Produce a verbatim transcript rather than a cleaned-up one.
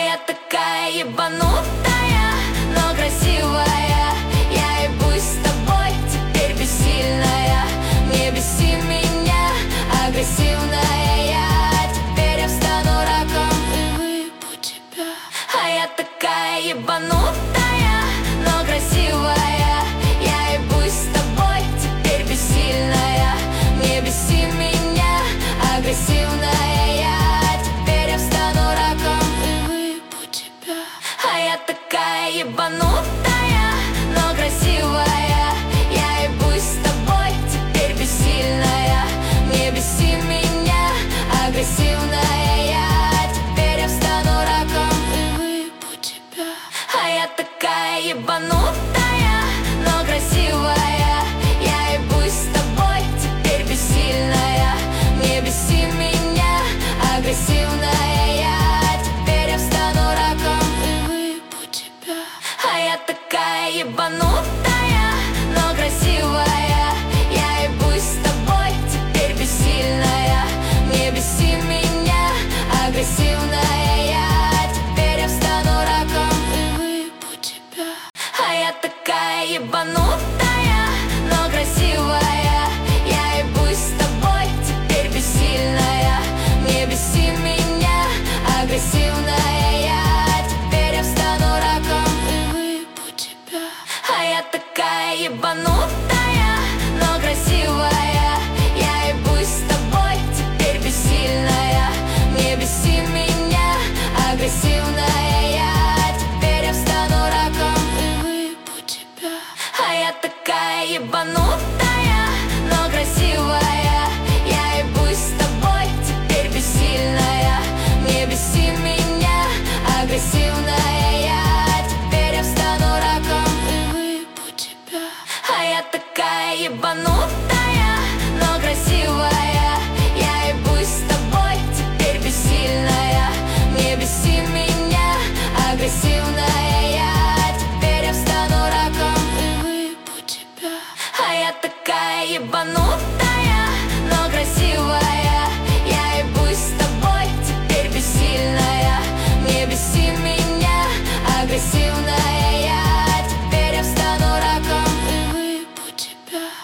я такая ебанутая, но красивая. Я ебусь с тобой, теперь бессильная. Не беси меня, агрессивная я. Теперь я встану раком и выебу тебя. А я такая ебанутая, но красивая. Я ебусь с тобой, теперь бессильная. Не беси меня, агрессивная я. Теперь я встану раком и выебу тебя. А я такая ебанутая, но красивая. Я ебусь с тобой, теперь бессильная. Не беси меня, агрессивная я. Теперь я встану раком и выебу тебя. А я такая ебанутая, но красивая. Я ебусь с тобой, теперь бессильная. Не беси меня, агрессивная я. Теперь я встану раком и выебу тебя. А я такая ебанутая, но красивая. Я ебусь с тобой, теперь бессильная. Не беси меня, агрессивная я. Теперь я встану раком и выебу тебя. А я такая ебанутая, но красивая. Я ебусь с тобой, теперь бессильная. Не беси меня, агрессивная я. Теперь я встану раком и выебу тебя. А я такая ебанутая, но красивая. Я ебусь с тобой, теперь бессильная. Не беси меня, агрессивная я. Теперь я встану раком и выебу тебя. А я такая ебанутая.